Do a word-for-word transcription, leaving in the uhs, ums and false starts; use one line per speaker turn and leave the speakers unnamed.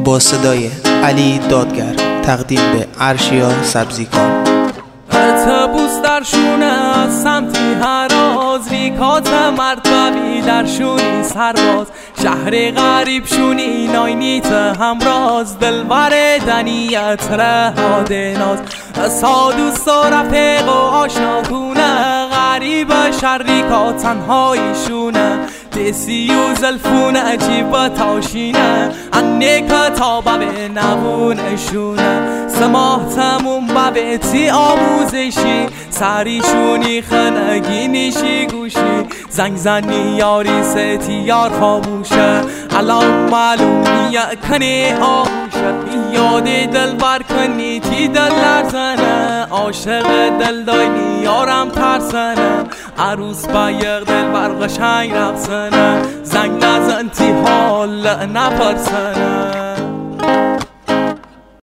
با صدای علی دادگر تقدیم به ارشیا سبزیکار.
اتبوس در شونه سمتی هراز، ریکات مرتبی در شونی سرباز، شهر غریب شونی ناینیت همراز، دلبر دنیت رهاد ناز، سادو سا رفیق و آشنا کونه، غریب شریکا تنهایی شونه، دسی و زلفونه عجیب تاشینه، انیک تا به نبونه شونه، سماه تموم ببتی آموزشی، سری شونی خنگی نیشی گوشی، زنگ زنی یاری ستی یار خاموشه، الان معلوم نیه کنی آغوشه، یاد دل بر کنی تی دل لرزنه، عاشق دل داینی یارم ترسنه، عروس با یک دل بر قشنگ رقصنه، زنگ نزن تی حال نپرسنه.